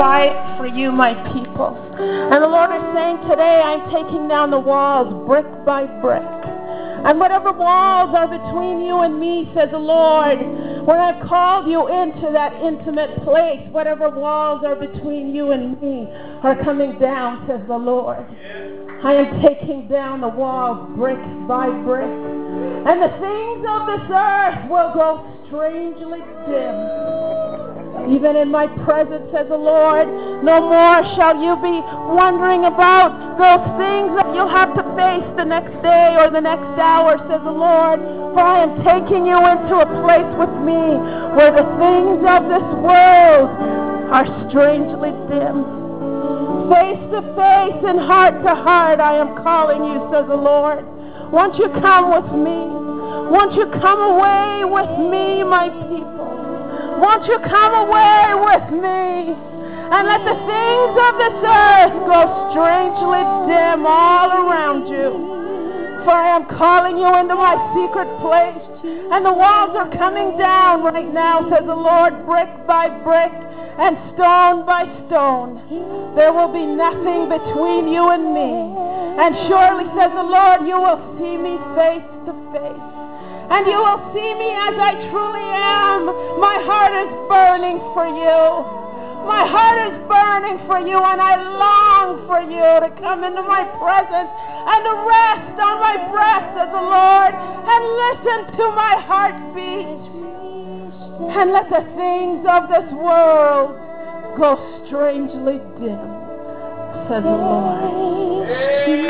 fight for you, my people. And the Lord is saying today, I'm taking down the walls brick by brick. And whatever walls are between you and me, says the Lord, when I've called you into that intimate place, whatever walls are between you and me are coming down, says the Lord. I am taking down the walls brick by brick. And the things of this earth will grow strangely dim. Even in my presence, says the Lord, no more shall you be wondering about those things that you'll have to face the next day or the next hour, says the Lord. For I am taking you into a place with me where the things of this world are strangely dim. Face to face and heart to heart, I am calling you, says the Lord. Won't you come with me? Won't you come away with me, my people? Won't you come away with me and let the things of this earth grow strangely dim all around you? For I am calling you into my secret place, and the walls are coming down right now, says the Lord, brick by brick and stone by stone. There will be nothing between you and me. And surely, says the Lord, you will see me face to face. And you will see me as I truly am. My heart is burning for you. My heart is burning for you, and I long for you to come into my presence and to rest on my breast, says the Lord, and listen to my heartbeat. And let the things of this world go strangely dim, says the Lord.